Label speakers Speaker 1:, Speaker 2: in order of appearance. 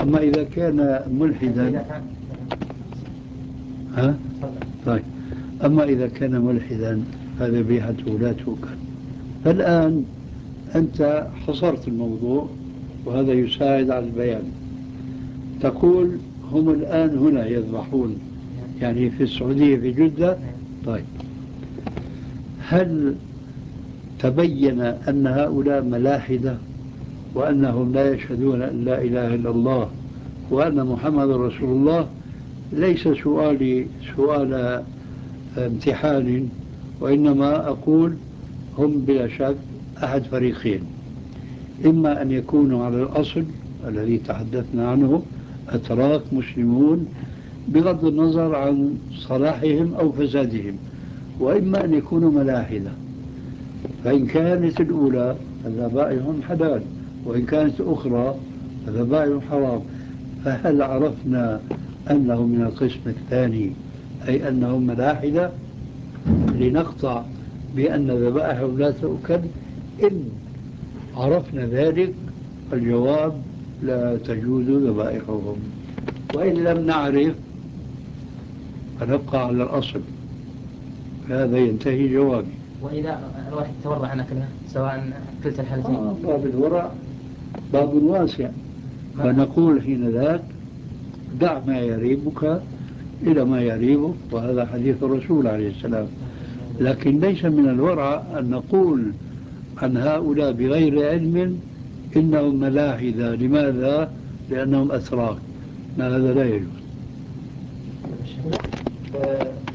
Speaker 1: أما إذا كان ملحدا. ها؟ طيب، أما إذا كان ملحدا فذبيحته لا توكل. فالآن أنت حصرت الموضوع وهذا يساعد على البيان. تقول هم الآن هنا يذبحون، يعني في السعودية في جدة. طيب، هل تبين أن هؤلاء ملاحدة وأنهم لا يشهدون أن لا إله إلا الله وأن محمد رسول الله؟ ليس سؤالي سؤال امتحان، وإنما أقول هم بلا شك أحد فريقين: إما أن يكونوا على الأصل الذي تحدثنا عنه أتراك مسلمون بغض النظر عن صلاحهم أو فسادهم، وإما أن يكونوا ملاحدة. فإن كانت الأولى فذبائحهم حلال، وإن كانت الأخرى فذبائحهم حرام. فهل عرفنا أنه من القسم الثاني، أي أنهم ملاحدة، لنقطع بأن ذبائحهم لا تؤكل؟ إن عرفنا ذلك الجواب: لا تجوز ذبائحهم. وإن لم نعرف فنبقى على الأصل. هذا ينتهي جوابي.
Speaker 2: وإذا الواحد تورع عن أكلها سواء كلتا الحالتين؟
Speaker 1: باب الورع باب واسع، فنقول حين ذاك: دع ما يريبك إلى ما يريبك، وهذا حديث الرسول عليه السلام. لكن ليس من الورع أن نقول عن هؤلاء بغير علم إنهم ملاحدة. لماذا؟ لأنهم أتراك. هذا لا يجوز.